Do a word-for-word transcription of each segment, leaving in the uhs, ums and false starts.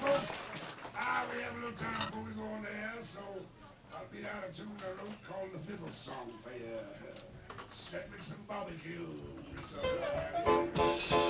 folks, ah, we have a little time before we go on the air, so I'll be out of tune a note called the Fiddle Song for you. Strap me some barbecue. So,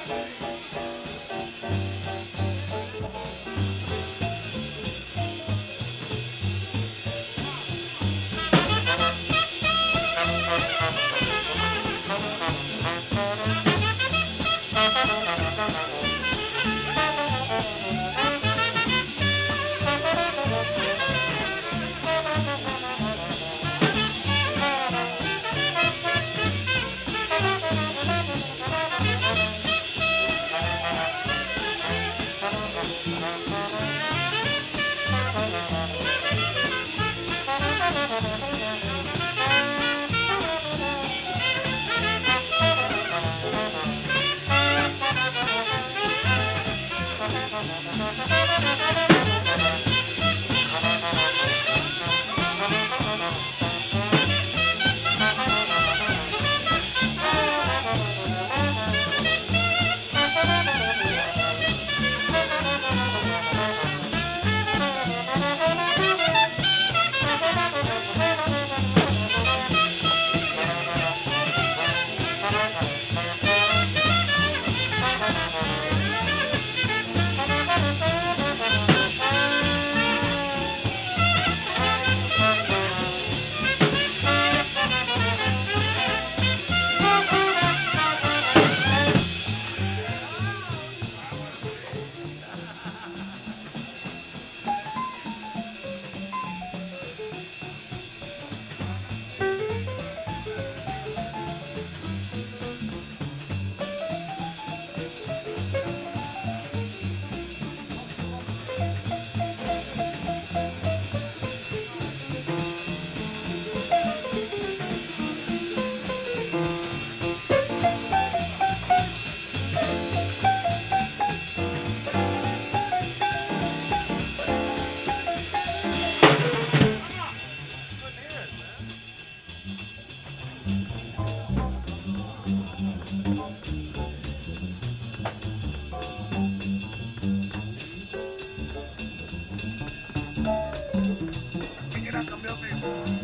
pick it up the building.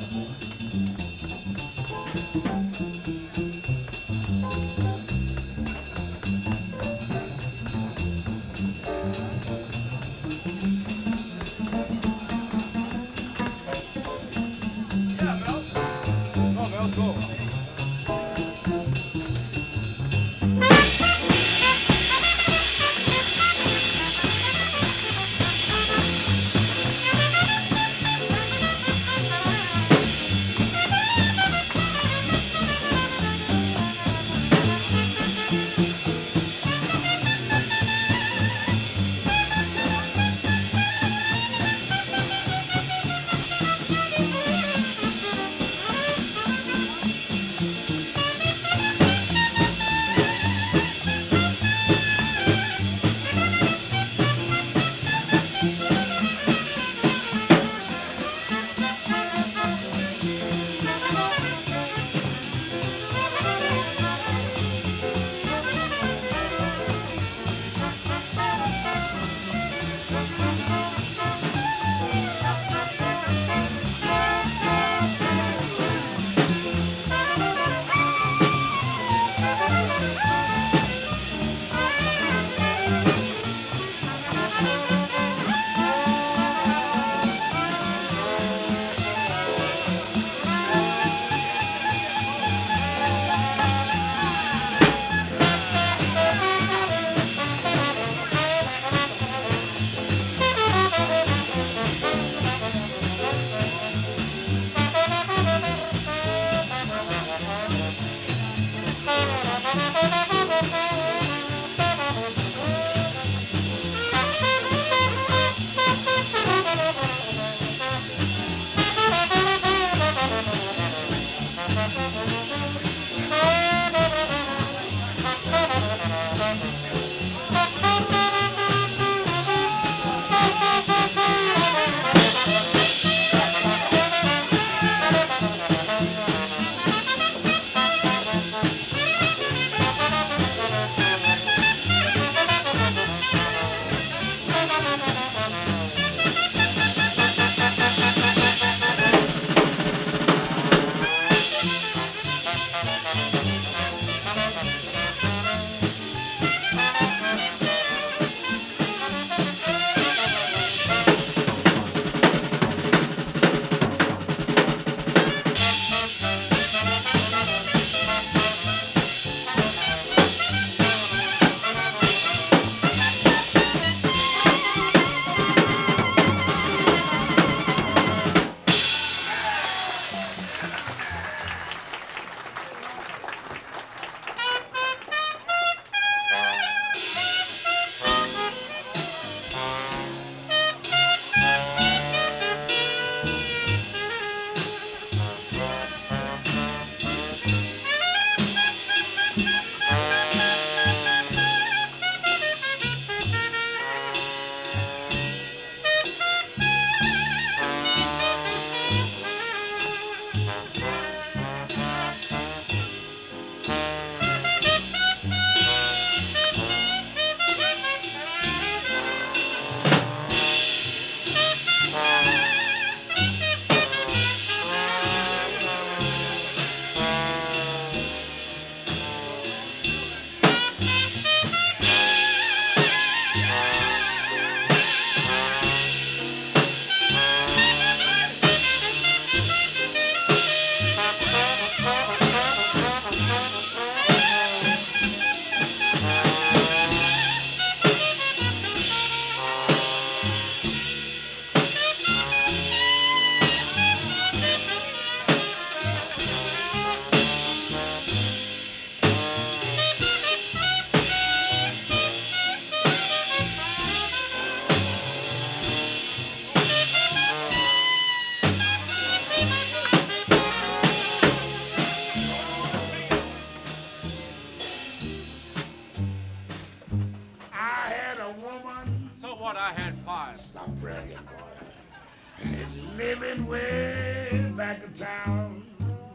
thought I had five. Stop bragging, boy. And living way back in town.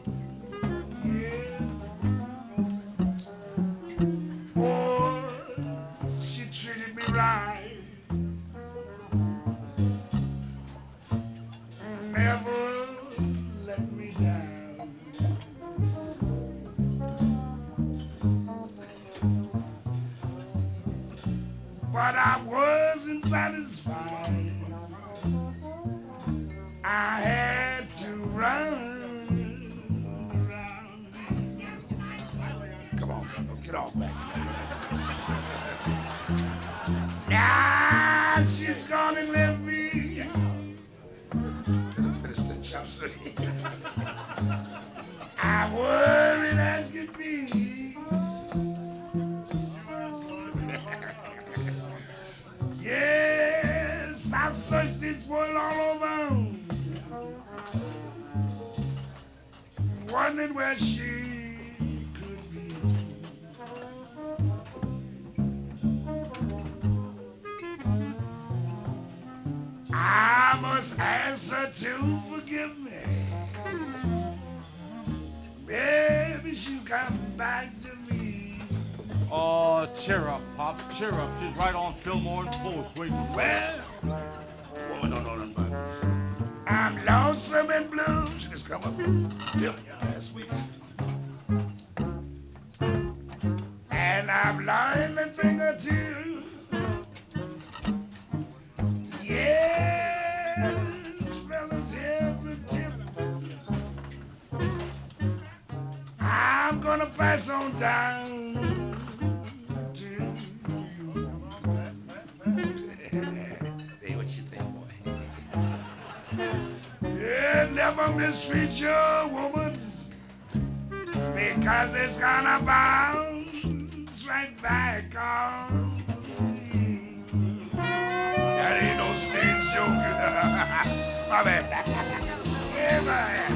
Yeah. Boy, she treated me right. Never let me down. But I wasn't satisfied. I had to run around. Come on, Bubba, get off back. Now she's gonna let me. Could have finished the chop suey. I worried as could be. Yes, I've searched this world all over, wondering where she could be. I must ask her to forgive me. Maybe she'll come back to me. Oh, cheer up, Pop. Cheer up. She's right on Fillmore and Post waiting. Well, woman don't know nothing about it. I'm lonesome and blue. She just come up yep, last week. And I'm lying a thing or two. Yes, fellas, here's the tip. I'm gonna pass on down to you. Hey, what you think, boy? Yeah, never mistreat your woman, because it's gonna bounce right back on me. That ain't no stage joke. My bad. Yeah, man.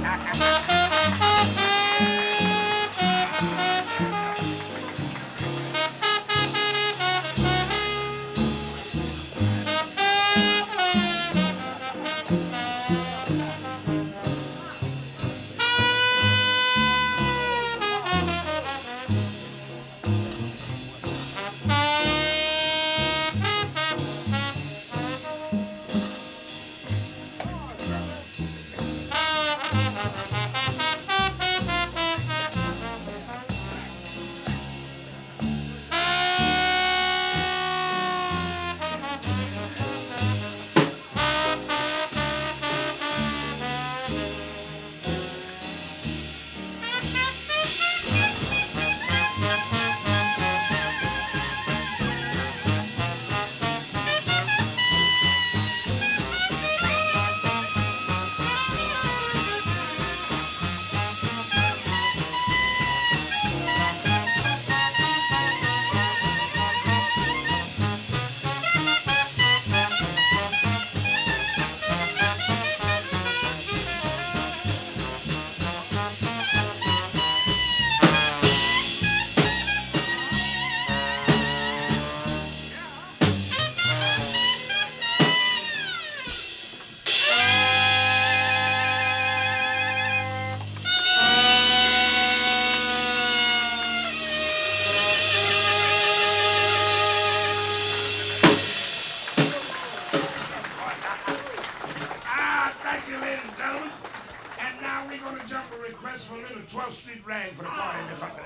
twelfth Street rag for the party in the company.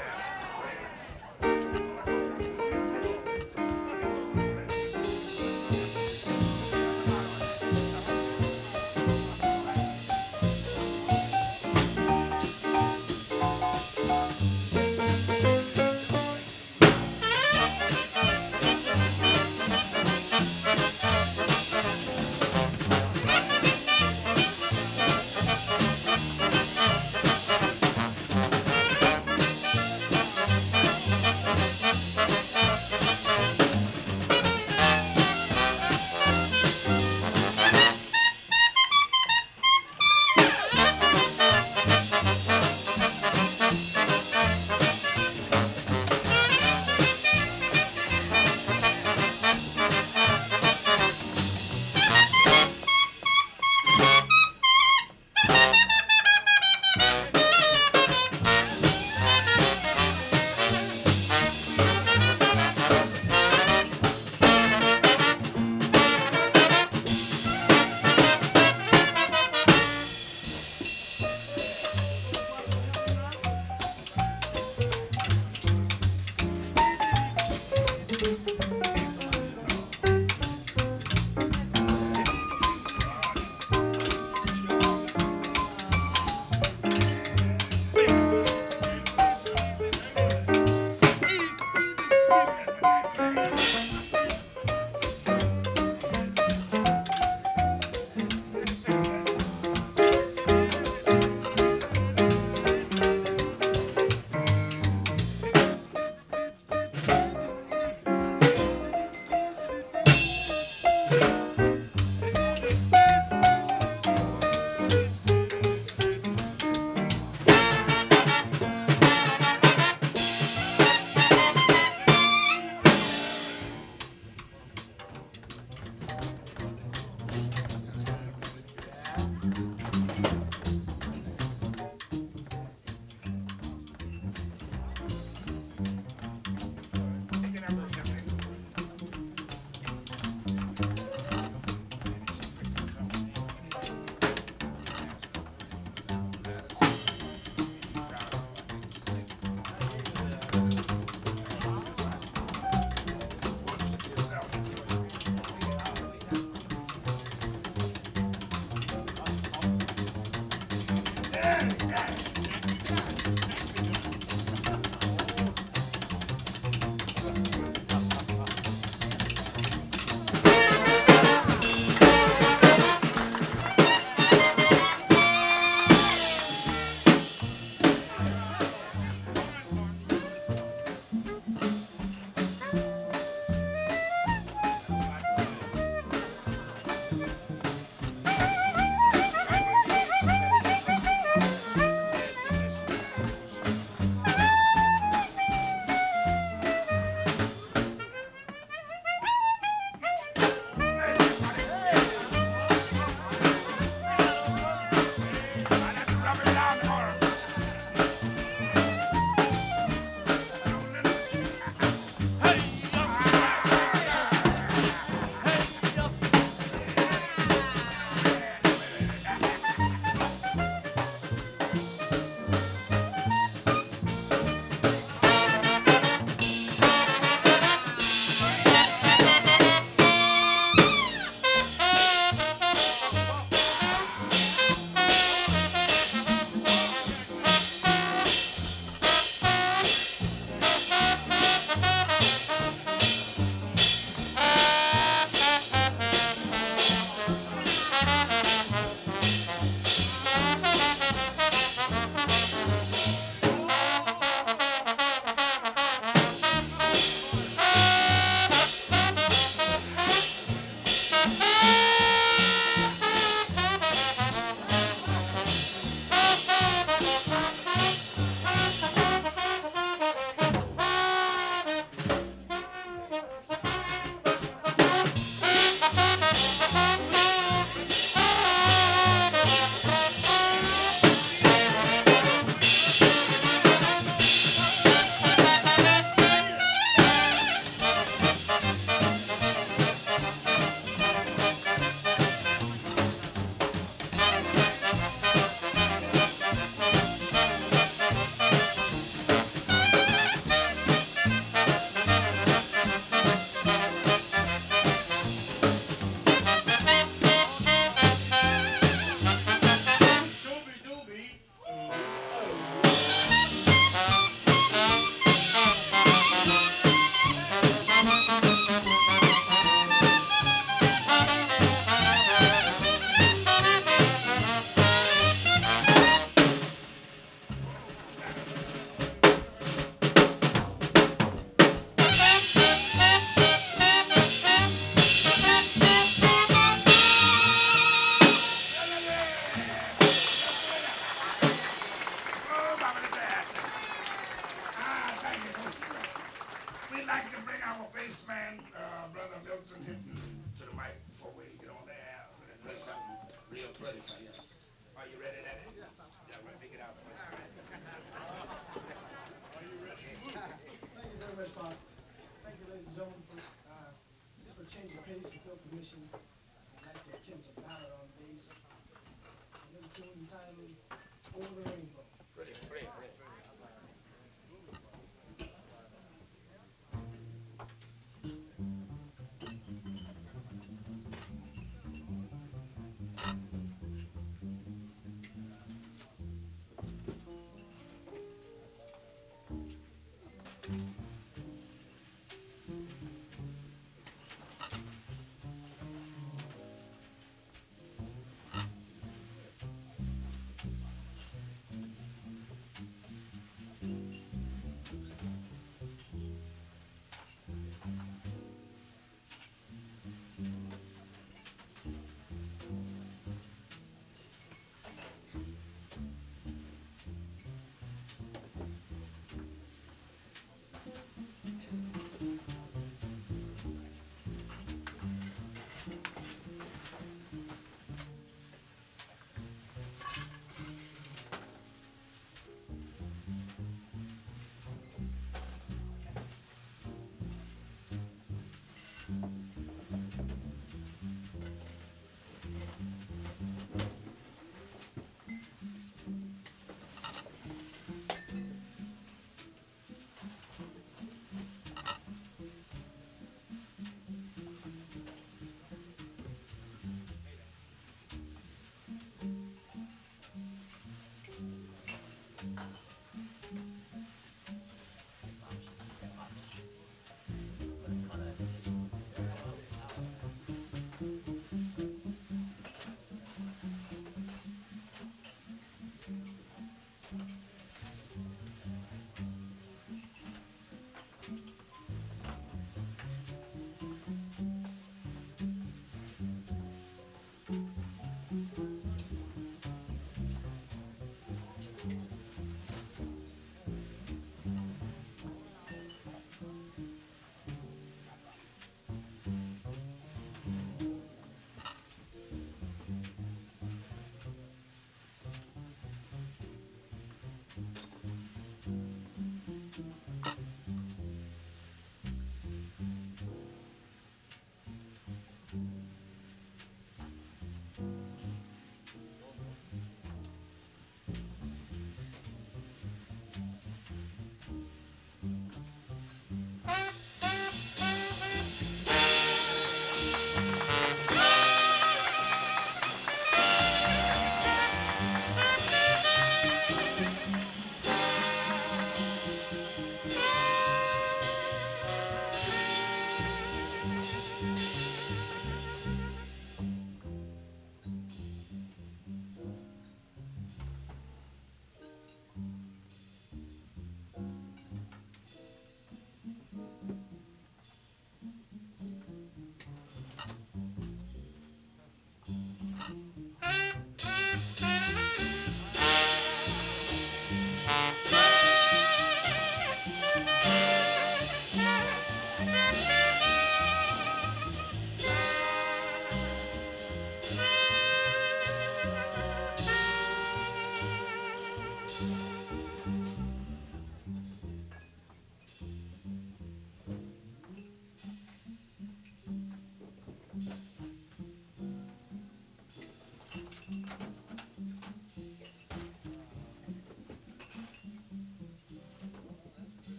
man, uh, Brother Milton, hitting to the mic before we get on the air. I'm gonna play something real pretty for you. Are you ready, Daddy? Yeah, we'll pick it out first, man. Are you ready? Thank you very much, Pastor. Thank you, ladies and gentlemen, for uh, just for change of pace, with your permission. I'd like to attempt a ballad on bass. A little tune entitled Over the Rainbow. Ready, ready, ready.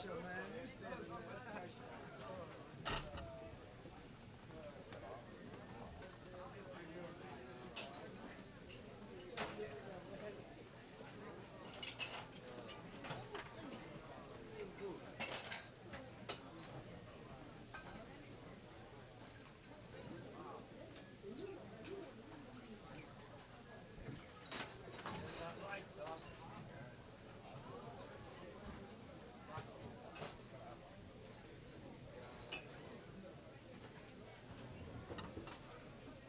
your man. You standing there.